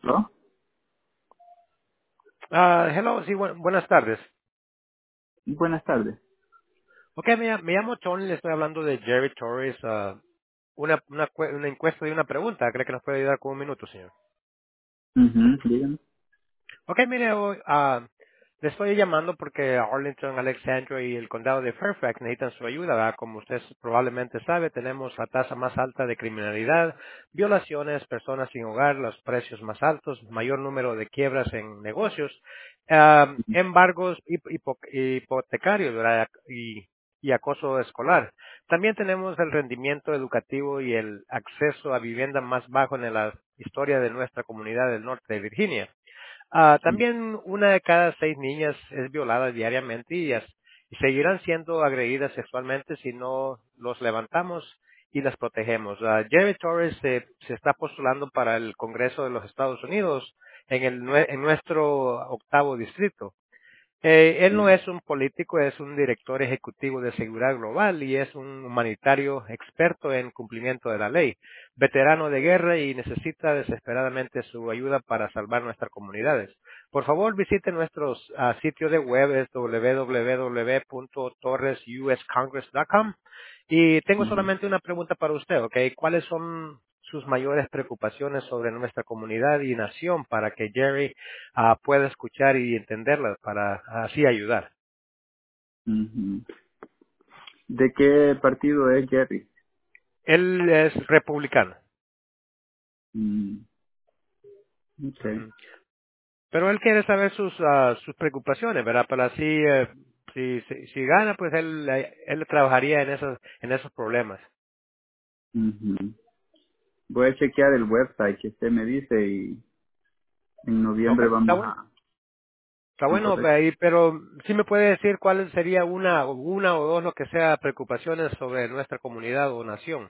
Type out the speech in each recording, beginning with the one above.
¿No? Hello, sí, buenas tardes. Buenas tardes. Ok, me llamo Tony, le estoy hablando de Jerry Torres. Una encuesta y una pregunta. ¿Cree que nos puede ayudar con un minuto, señor? Ujú, dígame. Ok, mire, hoy le estoy llamando porque Arlington, Alexandria y el condado de Fairfax necesitan su ayuda, ¿verdad? Como usted probablemente sabe, tenemos la tasa más alta de criminalidad, violaciones, personas sin hogar, los precios más altos, mayor número de quiebras en negocios, embargos hipotecarios, ¿verdad? Y acoso escolar. También tenemos el rendimiento educativo y el acceso a vivienda más bajo en la historia de nuestra comunidad del norte de Virginia. También una de cada 6 niñas es violada diariamente y seguirán siendo agredidas sexualmente si no los levantamos y las protegemos. Jerry Torres se está postulando para el Congreso de los Estados Unidos en nuestro octavo distrito. Él no Sí. es un político, es un director ejecutivo de seguridad global y es un humanitario experto en cumplimiento de la ley, veterano de guerra y necesita desesperadamente su ayuda para salvar nuestras comunidades. Por favor, visite nuestro sitio de web, es www.torresuscongress.com. Y tengo Ujú, solamente una pregunta para usted, ¿ok? ¿Cuáles son sus mayores preocupaciones sobre nuestra comunidad y nación para que Jerry pueda escuchar y entenderlas para así ayudar? ujú. ¿De qué partido es Jerry? Él es republicano. Mm, ok. Ujú. Pero él quiere saber sus preocupaciones, ¿verdad? Para así, si gana, pues él trabajaría en esos problemas. Ujú. Voy a chequear el website que usted me dice y en Ok, noviembre está vamos bueno. a... Está bueno, Incorrecto. pero sí me puede decir cuál sería una o dos, lo que sea, preocupaciones sobre nuestra comunidad o nación.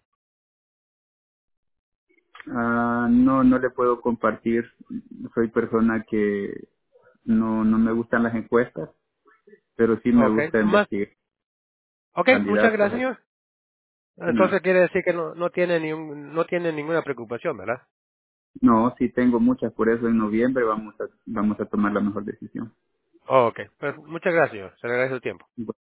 No, no le puedo compartir. Soy persona que no me gustan las encuestas, pero sí me Ok, gusta nomás. investigar Ok, muchas candidatos. gracias, señor. No, Entonces quiere decir que no tiene ninguna preocupación, ¿verdad? no, sí tengo muchas, por eso en noviembre vamos a tomar la mejor decisión. Oh, ok, pues muchas gracias, señor. Se le agradece el tiempo.